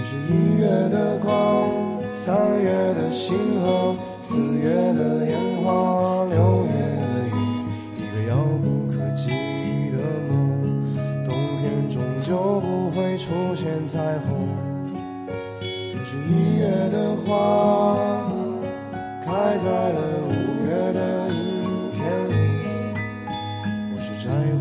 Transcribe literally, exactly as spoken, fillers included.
是一月的光，三月的星河，四月的烟花，六月的雨，一个遥不可及的梦。冬天终究不会出现彩虹。也是一月的花，开在了五月的阴天里。我是摘